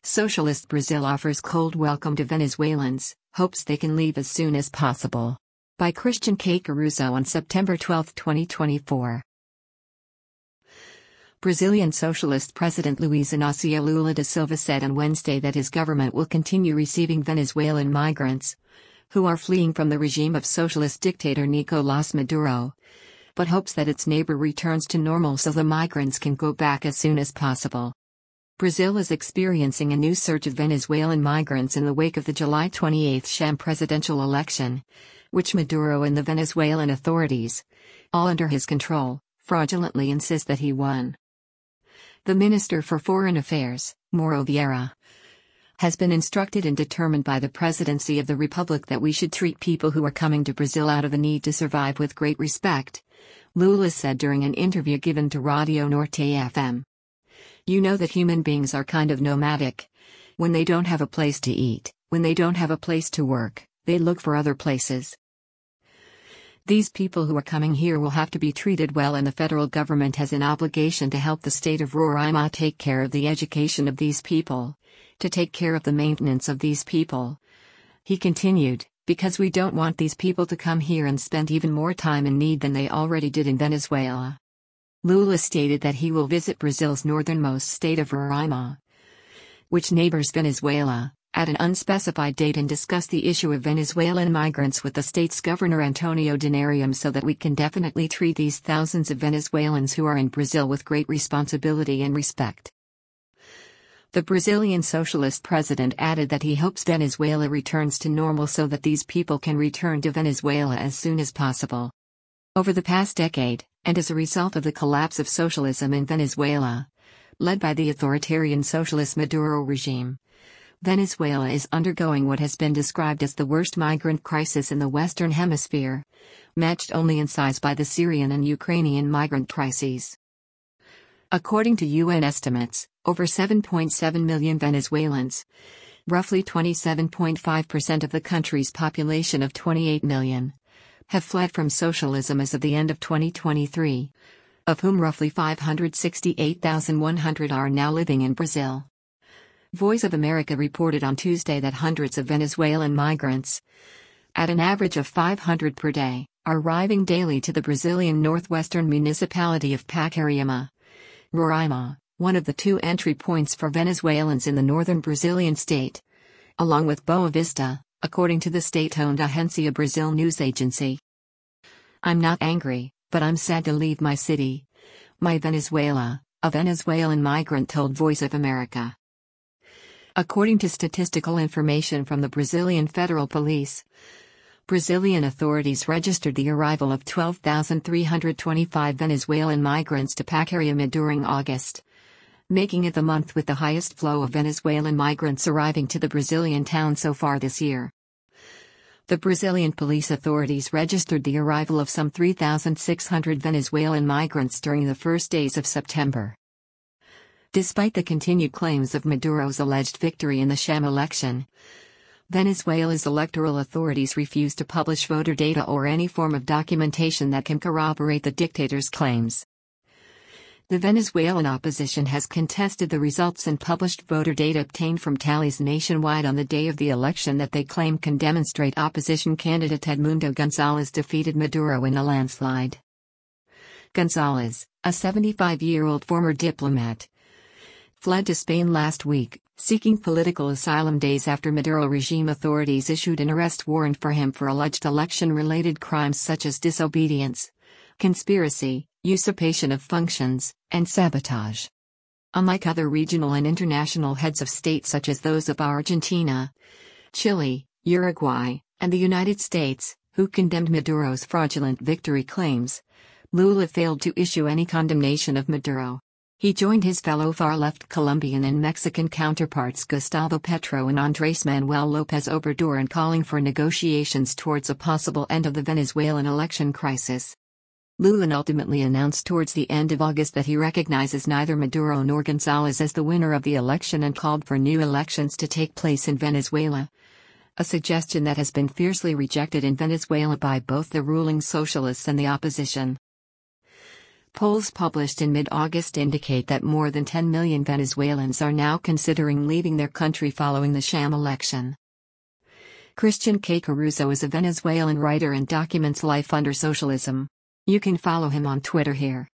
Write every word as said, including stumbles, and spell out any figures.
Socialist Brazil offers cold welcome to Venezuelans, hopes they can leave as soon as possible. By Christian K. Caruso on September twelfth, twenty twenty-four. Brazilian Socialist President Luiz Inácio Lula da Silva said on Wednesday that his government will continue receiving Venezuelan migrants, who are fleeing from the regime of socialist dictator Nicolás Maduro, but hopes that its neighbor returns to normal so the migrants can go back as soon as possible. Brazil is experiencing a new surge of Venezuelan migrants in the wake of the July twenty-eighth sham presidential election, which Maduro and the Venezuelan authorities, all under his control, fraudulently insist that he won. The Minister for Foreign Affairs, Mauro Vieira, has been instructed and determined by the Presidency of the Republic that we should treat people who are coming to Brazil out of a need to survive with great respect, Lula said during an interview given to Radio Norte F M. You know that human beings are kind of nomadic. When they don't have a place to eat, when they don't have a place to work, they look for other places. These people who are coming here will have to be treated well, and the federal government has an obligation to help the state of Roraima take care of the education of these people, to take care of the maintenance of these people. He continued, because we don't want these people to come here and spend even more time in need than they already did in Venezuela. Lula stated that he will visit Brazil's northernmost state of Roraima, which neighbors Venezuela, at an unspecified date and discuss the issue of Venezuelan migrants with the state's governor Antonio Denarium so that we can definitely treat these thousands of Venezuelans who are in Brazil with great responsibility and respect. The Brazilian socialist president added that he hopes Venezuela returns to normal so that these people can return to Venezuela as soon as possible. Over the past decade, and as a result of the collapse of socialism in Venezuela, led by the authoritarian socialist Maduro regime, Venezuela is undergoing what has been described as the worst migrant crisis in the Western Hemisphere, matched only in size by the Syrian and Ukrainian migrant crises. According to U N estimates, over seven point seven million Venezuelans, roughly twenty-seven point five percent of the country's population of twenty-eight million, have fled from socialism as of the end of twenty twenty-three, of whom roughly five hundred sixty-eight thousand one hundred are now living in Brazil. Voice of America reported on Tuesday that hundreds of Venezuelan migrants, at an average of five hundred per day, are arriving daily to the Brazilian northwestern municipality of Pacaraima, Roraima, one of the two entry points for Venezuelans in the northern Brazilian state, along with Boa Vista, according to the state-owned Agência Brasil news agency. I'm not angry, but I'm sad to leave my city, my Venezuela, a Venezuelan migrant told Voice of America. According to statistical information from the Brazilian Federal Police, Brazilian authorities registered the arrival of twelve thousand three hundred twenty-five Venezuelan migrants to Pacaraima during August, making it the month with the highest flow of Venezuelan migrants arriving to the Brazilian town so far this year. The Brazilian police authorities registered the arrival of some three thousand six hundred Venezuelan migrants during the first days of September. Despite the continued claims of Maduro's alleged victory in the sham election, Venezuela's electoral authorities refuse to publish voter data or any form of documentation that can corroborate the dictator's claims. The Venezuelan opposition has contested the results and published voter data obtained from tallies nationwide on the day of the election that they claim can demonstrate opposition candidate Edmundo González defeated Maduro in a landslide. González, a seventy-five-year-old former diplomat, fled to Spain last week, seeking political asylum days after Maduro regime authorities issued an arrest warrant for him for alleged election-related crimes such as disobedience, conspiracy, usurpation of functions, and sabotage. Unlike other regional and international heads of state such as those of Argentina, Chile, Uruguay, and the United States, who condemned Maduro's fraudulent victory claims, Lula failed to issue any condemnation of Maduro. He joined his fellow far-left Colombian and Mexican counterparts Gustavo Petro and Andrés Manuel López Obrador in calling for negotiations towards a possible end of the Venezuelan election crisis. Lula ultimately announced towards the end of August that he recognizes neither Maduro nor González as the winner of the election and called for new elections to take place in Venezuela, a suggestion that has been fiercely rejected in Venezuela by both the ruling socialists and the opposition. Polls published in mid-August indicate that more than ten million Venezuelans are now considering leaving their country following the sham election. Christian K. Caruso is a Venezuelan writer and documents life under socialism. You can follow him on Twitter here.